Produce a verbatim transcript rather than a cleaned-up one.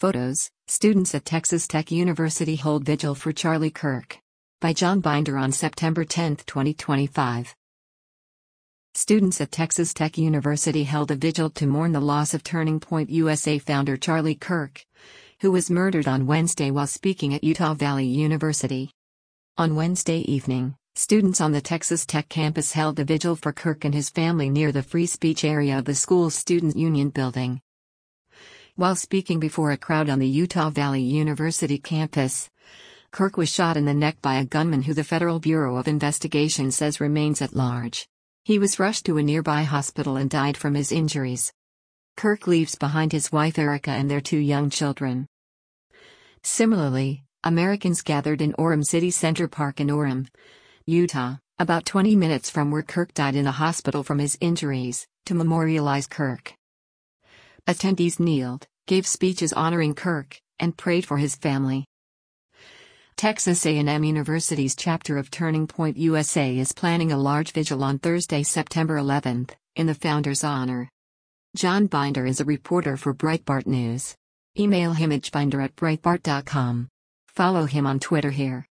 Photos, students at Texas Tech University hold vigil for Charlie Kirk. By John Binder on September tenth, twenty twenty-five. Students at Texas Tech University held a vigil to mourn the loss of Turning Point U S A founder Charlie Kirk, who was murdered on Wednesday while speaking at Utah Valley University. On Wednesday evening, students on the Texas Tech campus held a vigil for Kirk and his family near the free speech area of the school's Student Union building. While speaking before a crowd on the Utah Valley University campus, Kirk was shot in the neck by a gunman who the Federal Bureau of Investigation says remains at large. He was rushed to a nearby hospital and died from his injuries. Kirk leaves behind his wife Erica and their two young children. Similarly, Americans gathered in Orem City Center Park in Orem, Utah, about twenty minutes from where Kirk died in a hospital from his injuries, to memorialize Kirk. Attendees kneeled, gave speeches honoring Kirk, and prayed for his family. Texas A and M University's chapter of Turning Point U S A is planning a large vigil on Thursday, September eleventh, in the founder's honor. John Binder is a reporter for Breitbart News. Email him at binder at breitbart dot com. Follow him on Twitter here.